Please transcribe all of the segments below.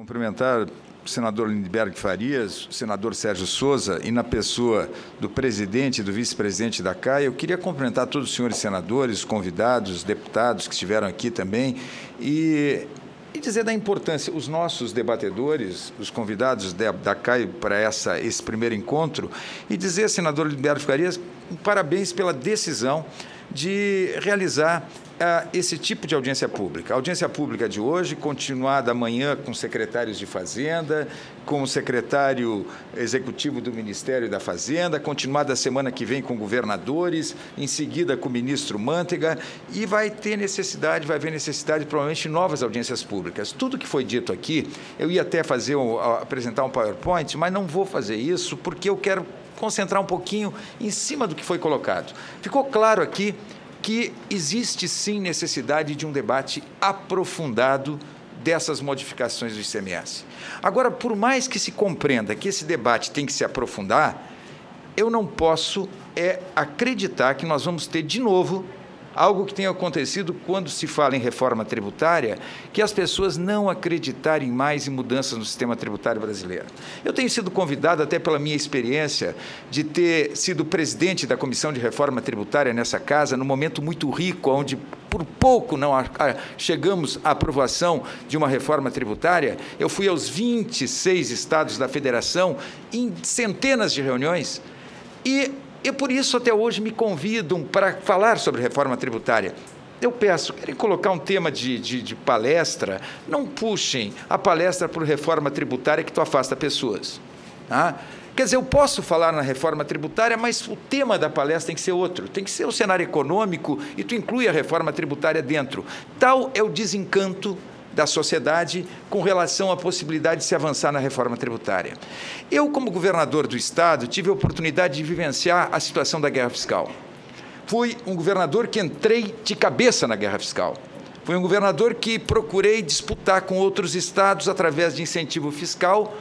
Cumprimentar o senador Lindenberg Farias, o senador Sérgio Souza e na pessoa do presidente e do vice-presidente da CAI, eu queria cumprimentar todos os senhores senadores, convidados, deputados que estiveram aqui também e dizer da importância, os nossos debatedores, os convidados da CAI para esse primeiro encontro, e dizer, senador Lindenberg Farias, parabéns pela decisão de realizar esse tipo de audiência pública. A audiência pública de hoje, continuada amanhã com secretários de Fazenda, com o secretário executivo do Ministério da Fazenda, continuada a semana que vem com governadores, em seguida com o ministro Mantega, e vai haver necessidade, provavelmente, de novas audiências públicas. Tudo que foi dito aqui, eu ia até apresentar um PowerPoint, mas não vou fazer isso, porque eu quero concentrar um pouquinho em cima do que foi colocado. Ficou claro aqui que existe, sim, necessidade de um debate aprofundado dessas modificações do ICMS. Agora, por mais que se compreenda que esse debate tem que se aprofundar, eu não posso acreditar que nós vamos ter, de novo, algo que tem acontecido quando se fala em reforma tributária, que as pessoas não acreditarem mais em mudanças no sistema tributário brasileiro. Eu tenho sido convidado, até pela minha experiência, de ter sido presidente da Comissão de Reforma Tributária nessa casa, num momento muito rico, onde por pouco não chegamos à aprovação de uma reforma tributária. Eu fui aos 26 estados da federação, em centenas de reuniões, e por isso, até hoje, me convidam para falar sobre reforma tributária. Eu peço, querem colocar um tema de palestra, não puxem a palestra por reforma tributária que tu afasta pessoas. Tá? Quer dizer, eu posso falar na reforma tributária, mas o tema da palestra tem que ser outro, tem que ser o cenário econômico e tu inclui a reforma tributária dentro. Tal é o desencanto da sociedade com relação à possibilidade de se avançar na reforma tributária. Eu, como governador do Estado, tive a oportunidade de vivenciar a situação da guerra fiscal. Fui um governador que entrei de cabeça na guerra fiscal. Fui um governador que procurei disputar com outros estados, através de incentivo fiscal,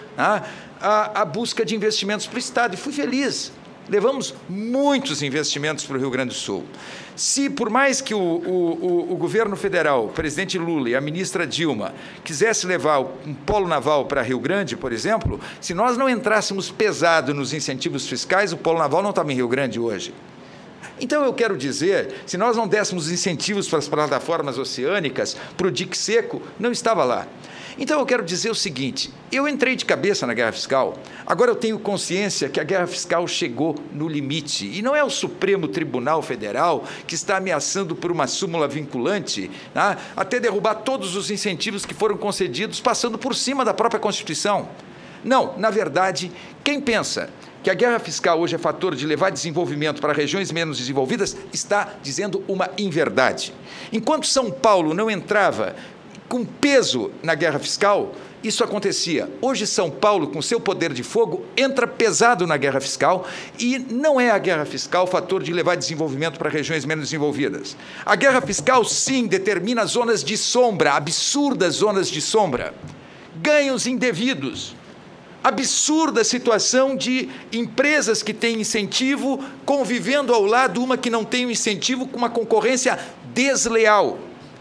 a busca de investimentos para o Estado, e fui feliz. Levamos muitos investimentos para o Rio Grande do Sul. Se, por mais que o governo federal, o presidente Lula e a ministra Dilma, quisesse levar um polo naval para Rio Grande, por exemplo, se nós não entrássemos pesado nos incentivos fiscais, o polo naval não estava em Rio Grande hoje. Então, eu quero dizer, se nós não dessemos incentivos para as plataformas oceânicas, para o dique seco, não estava lá. Então, eu quero dizer o seguinte, eu entrei de cabeça na guerra fiscal, agora eu tenho consciência que a guerra fiscal chegou no limite, e não é o Supremo Tribunal Federal que está ameaçando por uma súmula vinculante, até derrubar todos os incentivos que foram concedidos, passando por cima da própria Constituição. Não, na verdade, quem pensa que a guerra fiscal hoje é fator de levar desenvolvimento para regiões menos desenvolvidas, está dizendo uma inverdade. Enquanto São Paulo não entrava com peso na guerra fiscal, isso acontecia. Hoje, São Paulo, com seu poder de fogo, entra pesado na guerra fiscal e não é a guerra fiscal fator de levar desenvolvimento para regiões menos desenvolvidas. A guerra fiscal, sim, determina zonas de sombra, absurdas zonas de sombra, ganhos indevidos, absurda situação de empresas que têm incentivo convivendo ao lado uma que não tem um incentivo com uma concorrência desleal.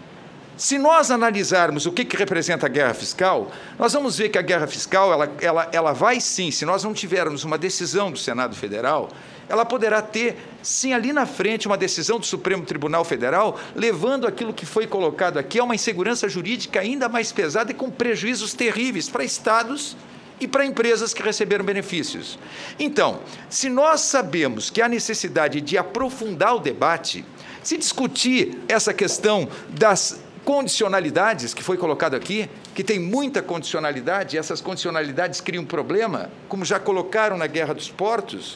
Se nós analisarmos o que representa a guerra fiscal, nós vamos ver que a guerra fiscal, ela vai sim, se nós não tivermos uma decisão do Senado Federal, ela poderá ter, sim, ali na frente, uma decisão do Supremo Tribunal Federal, levando aquilo que foi colocado aqui a uma insegurança jurídica ainda mais pesada e com prejuízos terríveis para estados e para empresas que receberam benefícios. Então, se nós sabemos que há necessidade de aprofundar o debate, se discutir essa questão das condicionalidades que foi colocado aqui, que tem muita condicionalidade, e essas condicionalidades criam problema, como já colocaram na Guerra dos Portos,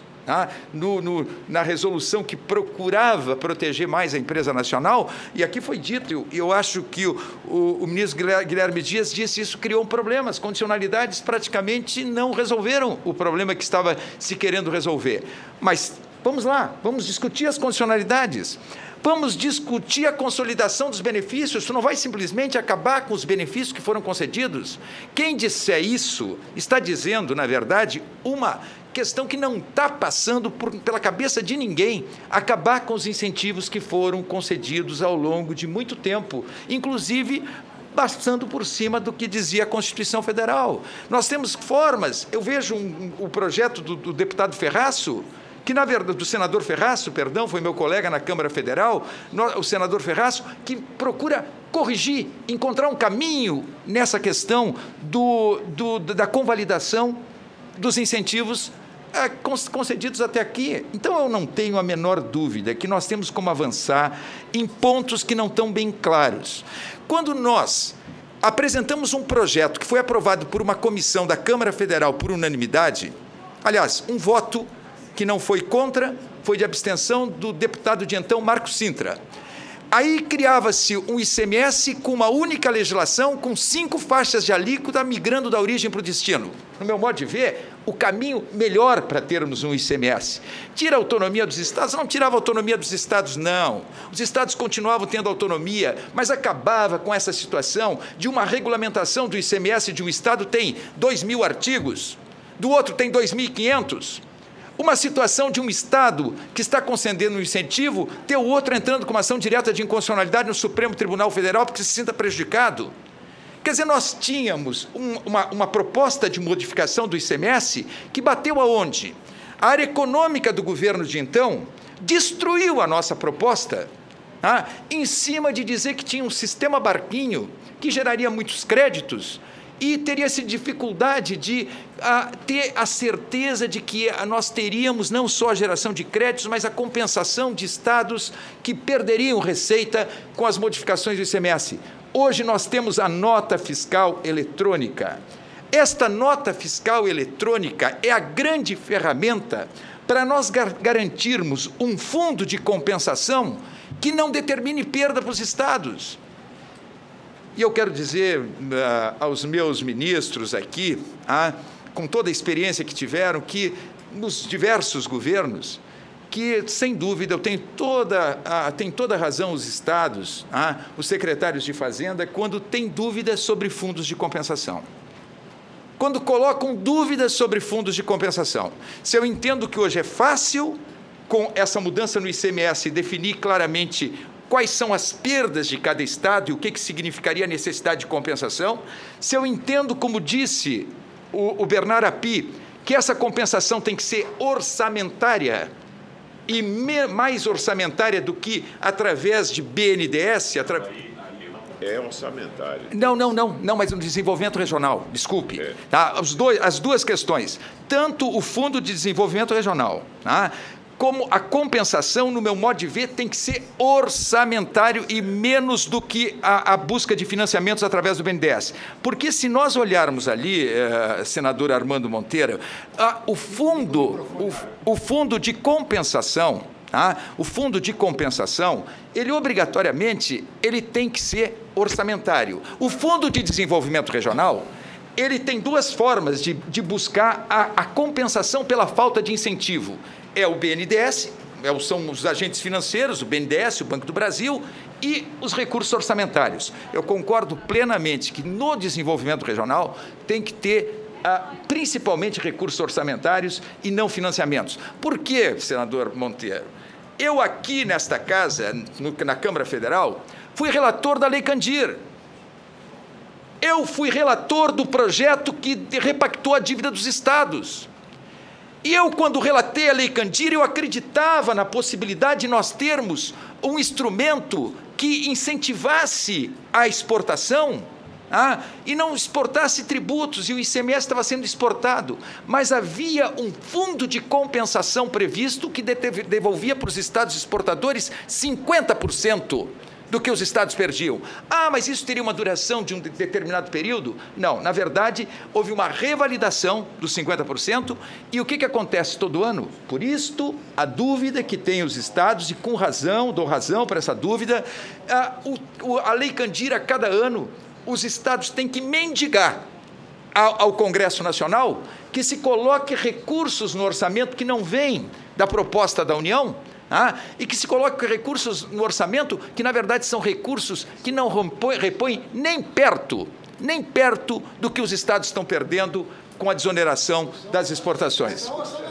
na resolução que procurava proteger mais a empresa nacional, e aqui foi dito, eu acho que o ministro Guilherme Dias disse, isso criou um problema, as condicionalidades praticamente não resolveram o problema que estava se querendo resolver. Mas vamos lá, vamos discutir as condicionalidades. Vamos discutir a consolidação dos benefícios, tu não vai simplesmente acabar com os benefícios que foram concedidos. Quem disser isso está dizendo, na verdade, uma questão que não está passando pela cabeça de ninguém, acabar com os incentivos que foram concedidos ao longo de muito tempo, inclusive passando por cima do que dizia a Constituição Federal. Nós temos formas, eu vejo o projeto do deputado Ferraço, que, na verdade, do senador Ferraço, perdão, foi meu colega na Câmara Federal, o senador Ferraço, que procura corrigir, encontrar um caminho nessa questão da convalidação dos incentivos concedidos até aqui. Então, eu não tenho a menor dúvida que nós temos como avançar em pontos que não estão bem claros. Quando nós apresentamos um projeto que foi aprovado por uma comissão da Câmara Federal por unanimidade, aliás, um voto que não foi contra, foi de abstenção do deputado de então, Marcos Sintra. Aí criava-se um ICMS com uma única legislação, com 5 faixas de alíquota, migrando da origem para o destino. No meu modo de ver, o caminho melhor para termos um ICMS. Tira a autonomia dos estados? Não tirava a autonomia dos estados, não. Os estados continuavam tendo autonomia, mas acabava com essa situação de uma regulamentação do ICMS de um estado tem 2.000 artigos, do outro tem 2.500. Uma situação de um Estado que está concedendo um incentivo, ter o outro entrando com uma ação direta de inconstitucionalidade no Supremo Tribunal Federal porque se sinta prejudicado. Quer dizer, nós tínhamos uma proposta de modificação do ICMS que bateu aonde? A área econômica do governo de então destruiu a nossa proposta, em cima de dizer que tinha um sistema barquinho que geraria muitos créditos, e teria-se dificuldade de ter a certeza de que nós teríamos não só a geração de créditos, mas a compensação de estados que perderiam receita com as modificações do ICMS. Hoje nós temos a nota fiscal eletrônica. Esta nota fiscal eletrônica é a grande ferramenta para nós garantirmos um fundo de compensação que não determine perda para os estados. E eu quero dizer aos meus ministros aqui, com toda a experiência que tiveram, que nos diversos governos, que, sem dúvida, tem toda a razão os estados, os secretários de Fazenda, quando têm dúvidas sobre fundos de compensação. Quando colocam dúvidas sobre fundos de compensação. Se eu entendo que hoje é fácil, com essa mudança no ICMS, definir claramente quais são as perdas de cada estado e o que significaria a necessidade de compensação, se eu entendo, como disse o Bernard Api, que essa compensação tem que ser orçamentária, e mais orçamentária do que através de BNDES... É orçamentário. Não, mas no desenvolvimento regional, desculpe. As duas questões, tanto o Fundo de Desenvolvimento Regional, como a compensação, no meu modo de ver, tem que ser orçamentário e menos do que a busca de financiamentos através do BNDES. Porque se nós olharmos ali, senador Armando Monteiro, o fundo de compensação, ele obrigatoriamente tem que ser orçamentário. O Fundo de Desenvolvimento Regional, ele tem 2 formas de buscar a compensação pela falta de incentivo. É o BNDES, são os agentes financeiros, o BNDES, o Banco do Brasil, e os recursos orçamentários. Eu concordo plenamente que no desenvolvimento regional tem que ter principalmente recursos orçamentários e não financiamentos. Por quê, senador Monteiro? Eu aqui nesta casa, na Câmara Federal, fui relator da Lei Candir. Eu fui relator do projeto que repactou a dívida dos estados. E eu, quando relatei a Lei Candir, eu acreditava na possibilidade de nós termos um instrumento que incentivasse a exportação, e não exportasse tributos, e o ICMS estava sendo exportado, mas havia um fundo de compensação previsto que devolvia para os estados exportadores 50% do que os estados perdiam. Mas isso teria uma duração de um determinado período? Não, na verdade, houve uma revalidação dos 50%, e o que acontece todo ano? Por isto, a dúvida que tem os estados, e com razão, dou razão para essa dúvida, a Lei Candir, a cada ano, os estados têm que mendigar ao Congresso Nacional que se coloque recursos no orçamento que não vêm da proposta da União, e que se coloque recursos no orçamento que, na verdade, são recursos que não repõem nem perto do que os estados estão perdendo com a desoneração das exportações.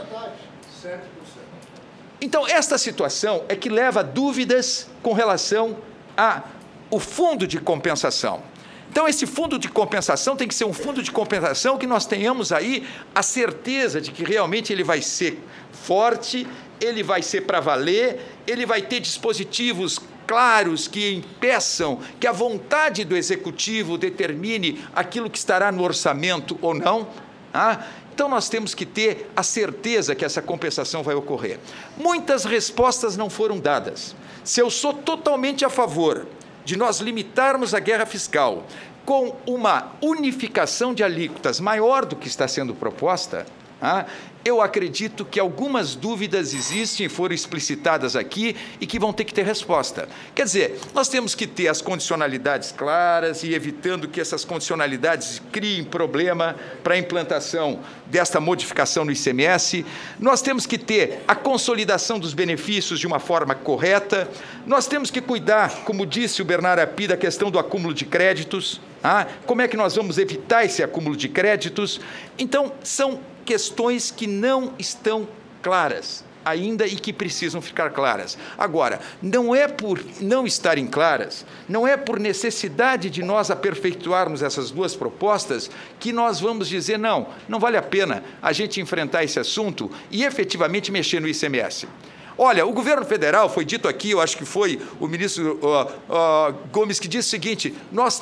Então, esta situação é que leva a dúvidas com relação ao fundo de compensação. Então, esse fundo de compensação tem que ser um fundo de compensação que nós tenhamos aí a certeza de que realmente ele vai ser forte, ele vai ser para valer, ele vai ter dispositivos claros que impeçam que a vontade do Executivo determine aquilo que estará no orçamento ou não. Então, nós temos que ter a certeza que essa compensação vai ocorrer. Muitas respostas não foram dadas. Se eu sou totalmente a favor de nós limitarmos a guerra fiscal com uma unificação de alíquotas maior do que está sendo proposta, eu acredito que algumas dúvidas existem e foram explicitadas aqui e que vão ter que ter resposta. Quer dizer, nós temos que ter as condicionalidades claras e evitando que essas condicionalidades criem problema para a implantação desta modificação no ICMS. Nós temos que ter a consolidação dos benefícios de uma forma correta. Nós temos que cuidar, como disse o Bernardo Api, da questão do acúmulo de créditos. Como é que nós vamos evitar esse acúmulo de créditos? Então, são questões que não estão claras ainda e que precisam ficar claras. Agora, não é por não estarem claras, não é por necessidade de nós aperfeiçoarmos essas duas propostas que nós vamos dizer, não vale a pena a gente enfrentar esse assunto e efetivamente mexer no ICMS. Olha, o governo federal, foi dito aqui, eu acho que foi o ministro Gomes que disse o seguinte,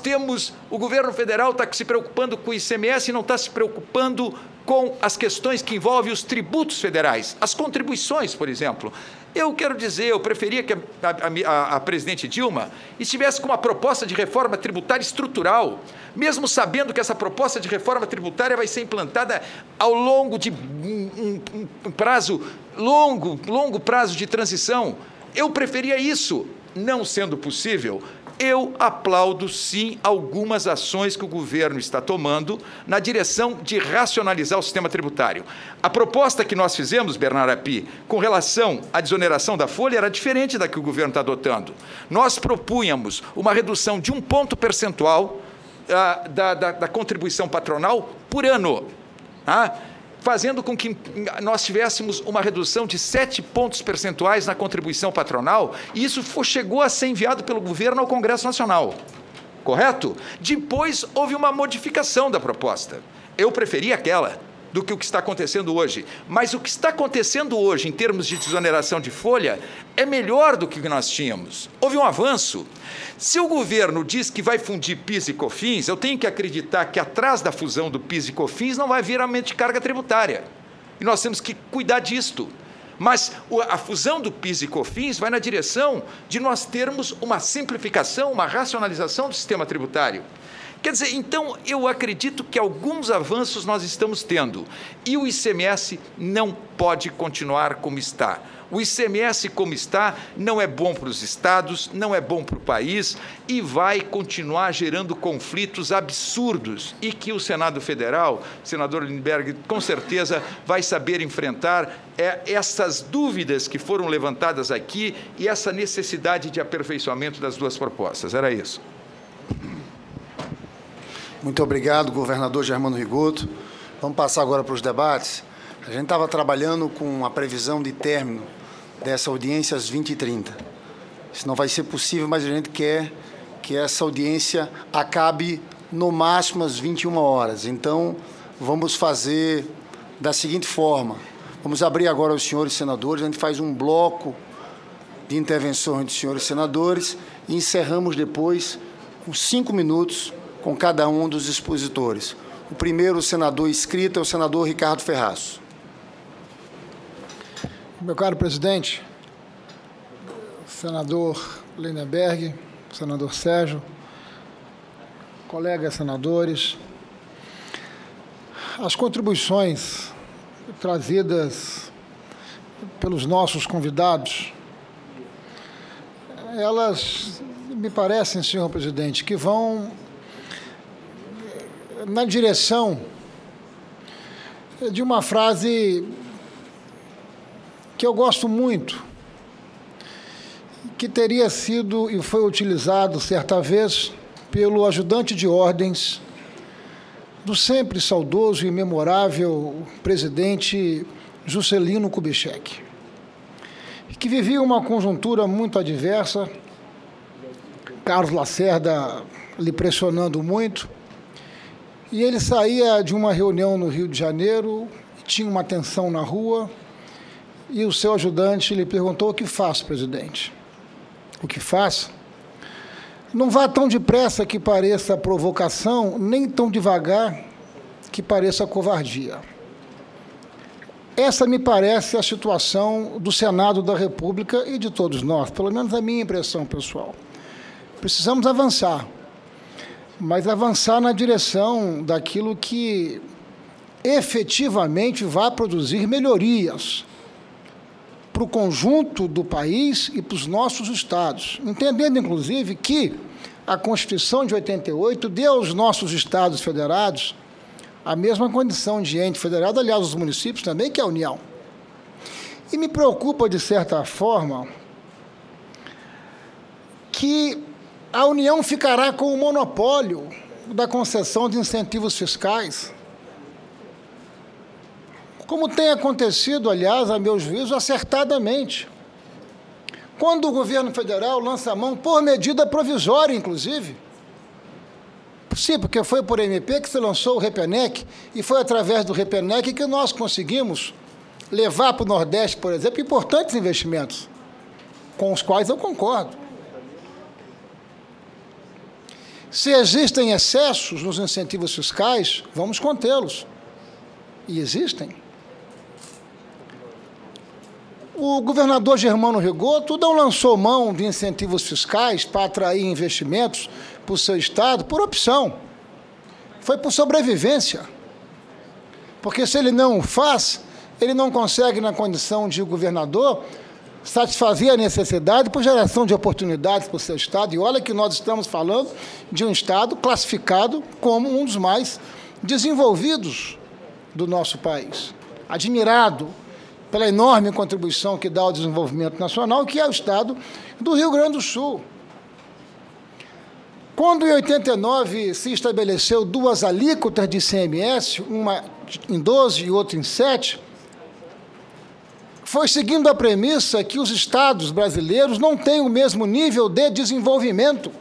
o governo federal está se preocupando com o ICMS e não está se preocupando com as questões que envolvem os tributos federais, as contribuições, por exemplo. Eu quero dizer, eu preferia que a presidente Dilma estivesse com uma proposta de reforma tributária estrutural, mesmo sabendo que essa proposta de reforma tributária vai ser implantada ao longo de um prazo longo prazo de transição. Eu preferia isso. Não sendo possível, eu aplaudo, sim, algumas ações que o governo está tomando na direção de racionalizar o sistema tributário. A proposta que nós fizemos, Bernardo Api, com relação à desoneração da folha, era diferente da que o governo está adotando. Nós propunhamos uma redução de 1 ponto percentual da contribuição patronal por ano, fazendo com que nós tivéssemos uma redução de 7 pontos percentuais na contribuição patronal, e isso chegou a ser enviado pelo governo ao Congresso Nacional, correto? Depois houve uma modificação da proposta. Eu preferi aquela do que o que está acontecendo hoje, mas o que está acontecendo hoje, em termos de desoneração de folha, é melhor do que o que nós tínhamos. Houve um avanço. Se o governo diz que vai fundir PIS e COFINS, eu tenho que acreditar que atrás da fusão do PIS e COFINS não vai vir aumento de carga tributária. E nós temos que cuidar disto. Mas a fusão do PIS e COFINS vai na direção de nós termos uma simplificação, uma racionalização do sistema tributário. Quer dizer, então, eu acredito que alguns avanços nós estamos tendo. E o ICMS não pode continuar como está. O ICMS como está não é bom para os estados, não é bom para o país e vai continuar gerando conflitos absurdos e que o Senado Federal, o senador Lindbergh, com certeza vai saber enfrentar essas dúvidas que foram levantadas aqui e essa necessidade de aperfeiçoamento das duas propostas. Era isso. Muito obrigado, governador Germano Rigoto. Vamos passar agora para os debates. A gente estava trabalhando com a previsão de término dessa audiência às 20h30. Isso não vai ser possível, mas a gente quer que essa audiência acabe no máximo às 21 horas. Então, vamos fazer da seguinte forma. Vamos abrir agora os senhores senadores, a gente faz um bloco de intervenções dos senhores senadores e encerramos depois com 5 minutos com cada um dos expositores. O primeiro senador inscrito é o senador Ricardo Ferraz. Meu caro presidente, senador Lindenberg, senador Sérgio, colegas senadores, as contribuições trazidas pelos nossos convidados, elas me parecem, senhor presidente, que vão na direção de uma frase que eu gosto muito, que teria sido e foi utilizado certa vez pelo ajudante de ordens do sempre saudoso e memorável presidente Juscelino Kubitschek, que vivia uma conjuntura muito adversa. Carlos Lacerda lhe pressionando muito, e ele saía de uma reunião no Rio de Janeiro, tinha uma tensão na rua, e o seu ajudante lhe perguntou: o que faço, presidente? O que faço? Não vá tão depressa que pareça provocação, nem tão devagar que pareça covardia. Essa me parece a situação do Senado da República e de todos nós, pelo menos a minha impressão pessoal. Precisamos avançar, mas avançar na direção daquilo que efetivamente vai produzir melhorias para o conjunto do país e para os nossos estados, entendendo, inclusive, que a Constituição de 88 deu aos nossos estados federados a mesma condição de ente federado, aliás, os municípios também, que é a União. E me preocupa, de certa forma, que a União ficará com o monopólio da concessão de incentivos fiscais, como tem acontecido, aliás, a meu juízo, acertadamente. Quando o governo federal lança a mão, por medida provisória, inclusive. Sim, porque foi por MP que se lançou o Repenec, e foi através do Repenec que nós conseguimos levar para o Nordeste, por exemplo, importantes investimentos, com os quais eu concordo. Se existem excessos nos incentivos fiscais, vamos contê-los. E existem. O governador Germano Rigoto não lançou mão de incentivos fiscais para atrair investimentos para o seu estado por opção. Foi por sobrevivência. Porque se ele não o faz, ele não consegue, na condição de governador, satisfazer a necessidade por geração de oportunidades para o seu estado. E olha que nós estamos falando de um estado classificado como um dos mais desenvolvidos do nosso país. Admirado pela enorme contribuição que dá ao desenvolvimento nacional, que é o estado do Rio Grande do Sul. Quando, em 89, se estabeleceu duas alíquotas de ICMS, uma em 12 e outra em 7, foi seguindo a premissa que os estados brasileiros não têm o mesmo nível de desenvolvimento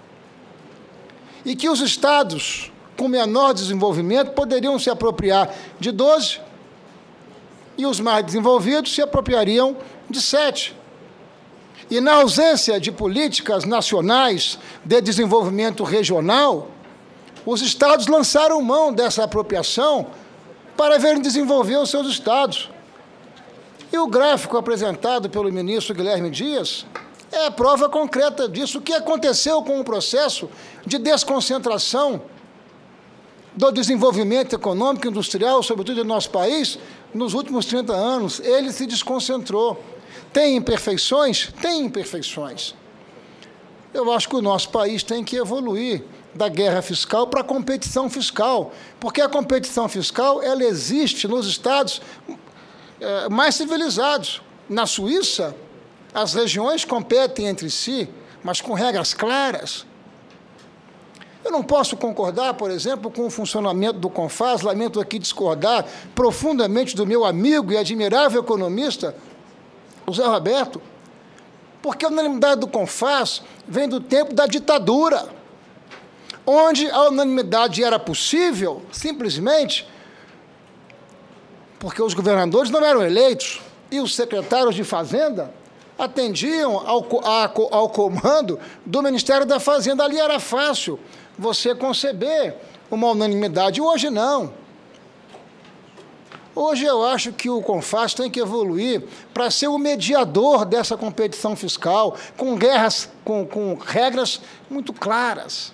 e que os estados com menor desenvolvimento poderiam se apropriar de 12 e os mais desenvolvidos se apropriariam de 7. E, na ausência de políticas nacionais de desenvolvimento regional, os estados lançaram mão dessa apropriação para verem desenvolver os seus estados. E o gráfico apresentado pelo ministro Guilherme Dias é a prova concreta disso. O que aconteceu com o processo de desconcentração do desenvolvimento econômico e industrial, sobretudo no nosso país, nos últimos 30 anos, ele se desconcentrou. Tem imperfeições? Tem imperfeições. Eu acho que o nosso país tem que evoluir da guerra fiscal para a competição fiscal, porque a competição fiscal ela existe nos estados mais civilizados. Na Suíça, as regiões competem entre si, mas com regras claras. Eu não posso concordar, por exemplo, com o funcionamento do CONFAS, lamento aqui discordar profundamente do meu amigo e admirável economista, o Zé Roberto, porque a unanimidade do CONFAS vem do tempo da ditadura, onde a unanimidade era possível, simplesmente, porque os governadores não eram eleitos e os secretários de Fazenda atendiam ao comando do Ministério da Fazenda. Ali era fácil você conceber uma unanimidade. Hoje não. Hoje eu acho que o CONFAS tem que evoluir para ser o mediador dessa competição fiscal, com regras muito claras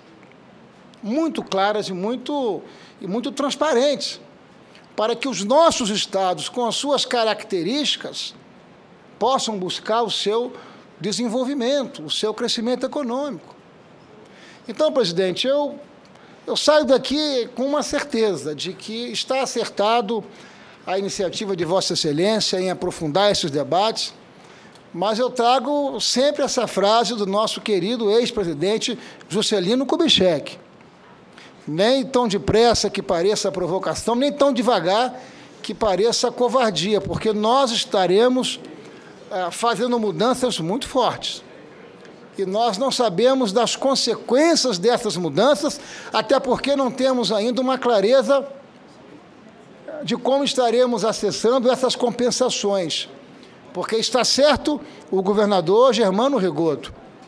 e muito transparentes, para que os nossos estados, com as suas características, possam buscar o seu desenvolvimento, o seu crescimento econômico. Então, presidente, eu saio daqui com uma certeza de que está acertado a iniciativa de Vossa Excelência em aprofundar esses debates, mas eu trago sempre essa frase do nosso querido ex-presidente Juscelino Kubitschek: nem tão depressa que pareça provocação, nem tão devagar que pareça covardia, porque nós estaremos fazendo mudanças muito fortes. e nós não sabemos das consequências dessas mudanças, até porque não temos ainda uma clareza de como estaremos acessando essas compensações. Porque está certo o governador Germano Rigoto.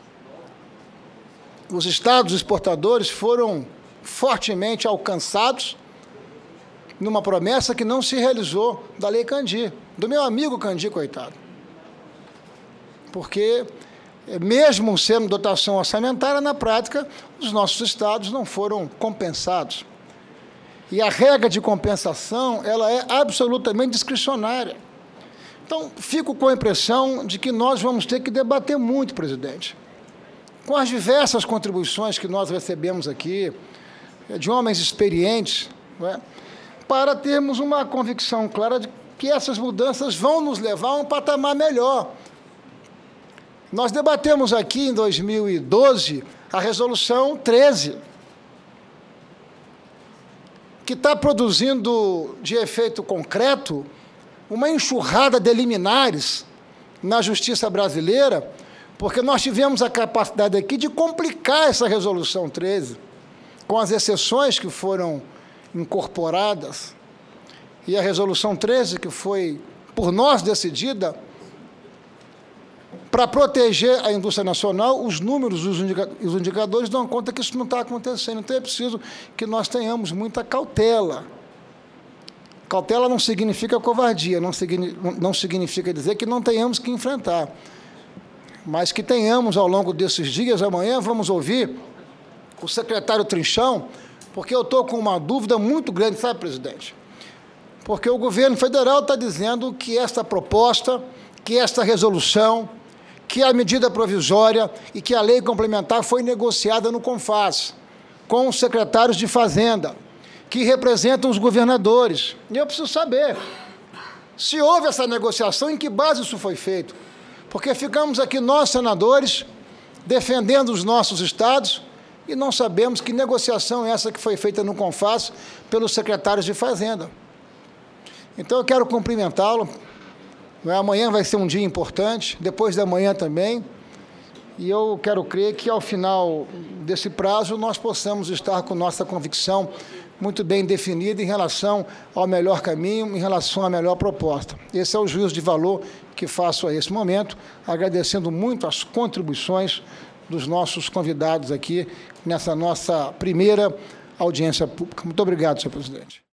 Os estados exportadores foram fortemente alcançados numa promessa que não se realizou da Lei Candir, do meu amigo Candir, coitado. Porque, mesmo sendo dotação orçamentária, na prática, os nossos estados não foram compensados. E a regra de compensação, ela é absolutamente discricionária. Então, fico com a impressão de que nós vamos ter que debater muito, presidente, com as diversas contribuições que nós recebemos aqui, de homens experientes, não é? Para termos uma convicção clara de que essas mudanças vão nos levar a um patamar melhor. Nós debatemos aqui, em 2012, a Resolução 13, que está produzindo, de efeito concreto, uma enxurrada de liminares na justiça brasileira, porque nós tivemos a capacidade aqui de complicar essa Resolução 13, com as exceções que foram incorporadas, e a Resolução 13, que foi por nós decidida, para proteger a indústria nacional, os números, os indicadores dão conta que isso não está acontecendo. Então, é preciso que nós tenhamos muita cautela. Cautela não significa covardia, não significa dizer que não tenhamos que enfrentar, mas que tenhamos, ao longo desses dias, amanhã, vamos ouvir o secretário Trinchão, porque eu estou com uma dúvida muito grande, sabe, presidente? Porque o governo federal está dizendo que esta proposta, que esta resolução, que a medida provisória e que a lei complementar foi negociada no CONFAS, com os secretários de Fazenda, que representam os governadores. E eu preciso saber se houve essa negociação, em que base isso foi feito. Porque ficamos aqui, nós, senadores, defendendo os nossos estados, e não sabemos que negociação é essa que foi feita no CONFAS pelos secretários de Fazenda. Então, eu quero cumprimentá-lo. Amanhã vai ser um dia importante, depois da manhã também, e eu quero crer que, ao final desse prazo, nós possamos estar com nossa convicção muito bem definida em relação ao melhor caminho, em relação à melhor proposta. Esse é o juízo de valor que faço a esse momento, agradecendo muito as contribuições dos nossos convidados aqui nessa nossa primeira audiência pública. Muito obrigado, senhor presidente.